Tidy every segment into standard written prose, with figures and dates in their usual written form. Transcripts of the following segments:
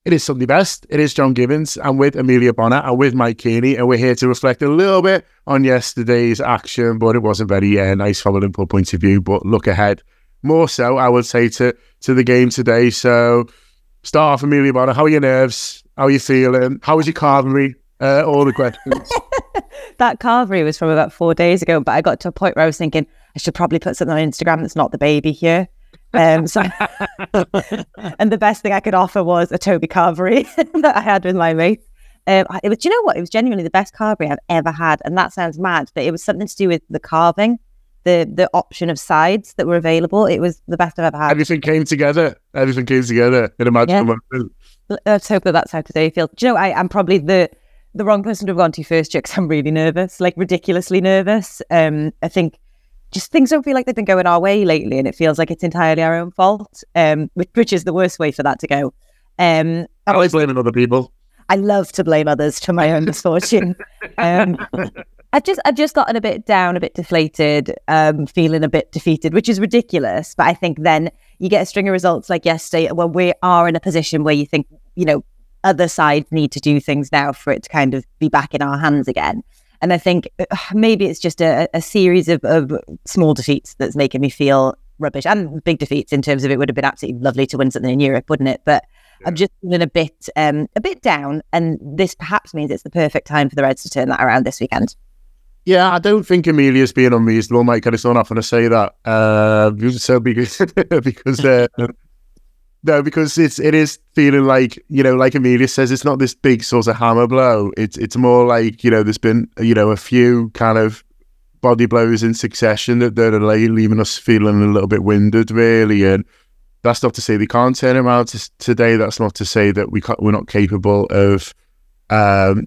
It is Sunday Best. It is John Gibbons. I'm with Amelia Bonner and with Mike Kearney, and we're here to reflect a little bit on yesterday's action, but it wasn't very nice from a Liverpool point of view, but look ahead. More so, I would say, to the game today. So, start off, Amelia Bonner. How are your nerves? How are you feeling? How was your carvery? All the questions. That carvery was from about 4 days ago, but I got to a point where I was thinking I should probably put something on Instagram that's not the baby here. And the best thing I could offer was a Toby carvery that I had with my mate. It was, do you know what? It was genuinely the best carvery I've ever had, and that sounds mad, but it was something to do with the carving, the option of sides that were available. It was the best I've ever had. Everything came together in a magical moment. Let's hope that's how today feels. Do you know, I'm probably the wrong person to have gone to first, because I'm really nervous, like ridiculously nervous. I think just things don't feel like they've been going our way lately, and it feels like it's entirely our own fault, which is the worst way for that to go. I like blaming other people. I love to blame others to my own misfortune. I've just gotten a bit down, a bit deflated, feeling a bit defeated, which is ridiculous. But I think then you get a string of results like yesterday, when we are in a position where you think, other sides need to do things now for it to kind of be back in our hands again. And I think maybe it's just a series of small defeats that's making me feel rubbish, and big defeats in terms of it would have been absolutely lovely to win something in Europe, wouldn't it? But yeah. I'm just feeling a bit down, and this perhaps means it's the perfect time for the Reds to turn that around this weekend. Yeah, I don't think Amelia's being unreasonable, Mike. I just don't often say that. Because it is feeling like, like Amelia says, it's not this big sort of hammer blow. It's more like, there's been, a few kind of body blows in succession that are leaving us feeling a little bit winded, really. And that's not to say they can't turn around today. That's not to say that we're not capable of, of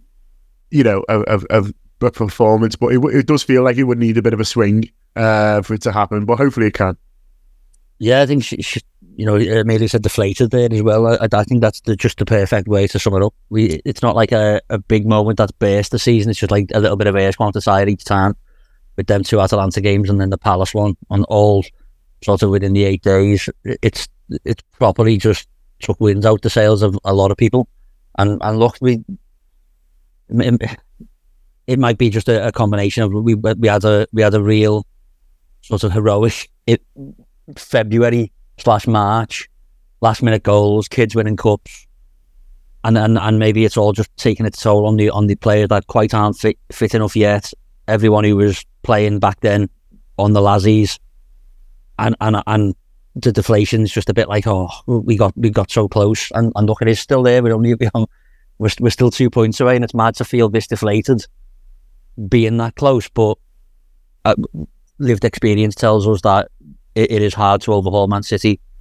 a performance. But it does feel like it would need a bit of a swing for it to happen. But hopefully it can. Yeah, I think she Amelia said deflated there as well. I think that's just the perfect way to sum it up. It's not like a big moment that's burst the season. It's just like a little bit of air to side each time, with them 2 Atalanta games and then the Palace one, on all sort of within the 8 days. It's properly just took wind out the sails of a lot of people. And look, it might be just a combination of we had a real sort of heroic February/March, last minute goals, kids winning cups, and maybe it's all just taking its toll on the players that quite aren't fit enough yet. Everyone who was playing back then on the Lazzies, and the deflation is just a bit like, oh, we got so close, and look, it is still there. We're still 2 points away, and it's mad to feel this deflated being that close, but lived experience tells us that it is hard to overhaul Man City